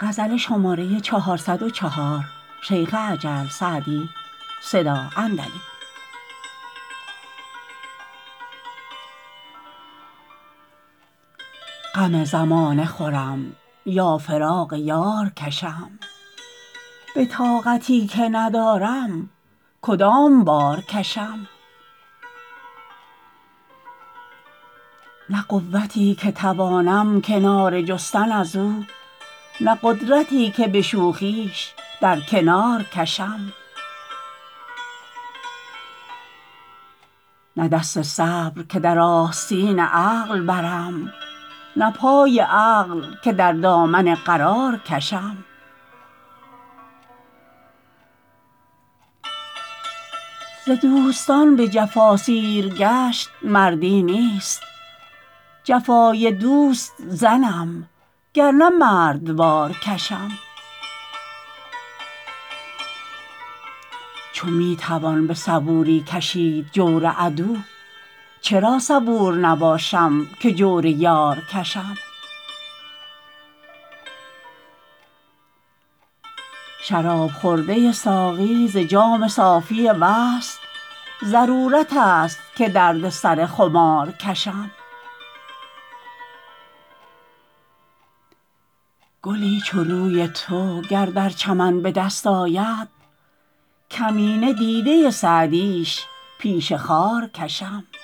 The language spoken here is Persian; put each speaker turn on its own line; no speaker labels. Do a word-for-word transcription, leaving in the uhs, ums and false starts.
غم زمانه خورم یا فراق یار کشم به طاقتی که ندارم کدام بار کشم نه قوتی که توانم کناره جستن ازو نه قدرتی که به شوخیش در کنار کشم نه دست صبر که در آستین عقل برم نه پای عقل که در دامن قرار کشم ز دوستان به جفا سیر گشت مردی نیست جفای دوست زنم گرنه مردوار کشم چو می توان به صبوری کشید جور عدو چرا صبور نباشم که جور یار کشم شراب خورده ساقی ز جام صافی وصل ضرورت است که درد سر خمار کشم گلی چو روی تو گر در چمن به دست آید کمینه دیده سعدیش پیش خار کشم